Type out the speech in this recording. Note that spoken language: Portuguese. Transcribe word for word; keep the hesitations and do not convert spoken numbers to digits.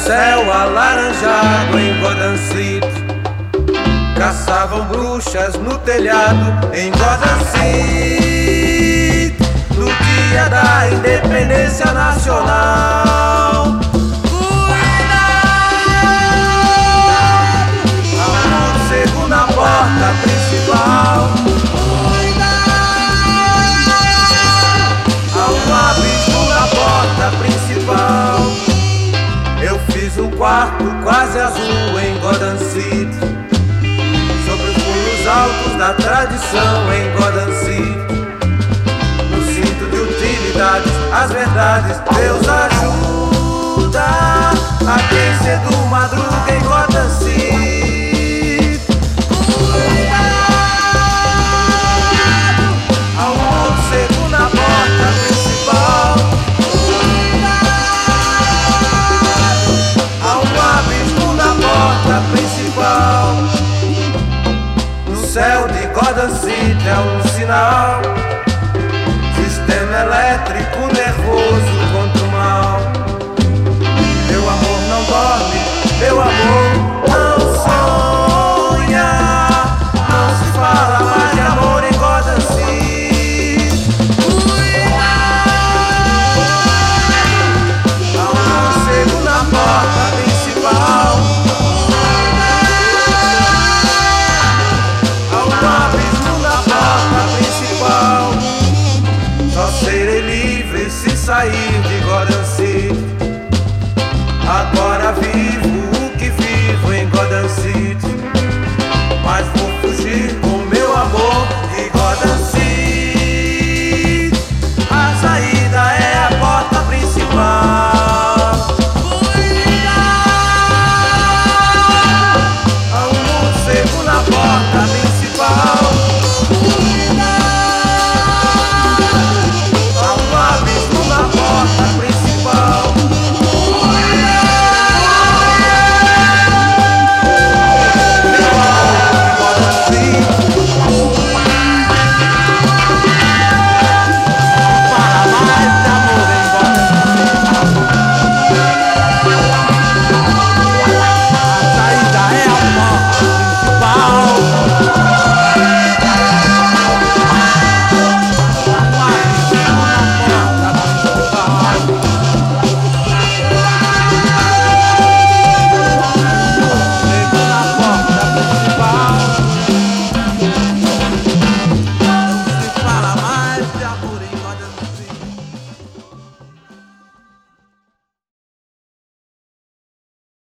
céu alaranjado em Gotham City. Caçavam bruxas no telhado em Gotham City. No dia da independência nacional. Segunda porta principal. Há um abismo na porta principal. Eu fiz um quarto quase azul em Gotham City, sobre os muros altos da tradição em Gotham City. No cinto de utilidades, as verdades, Deus ajuda a quem cedo madruga em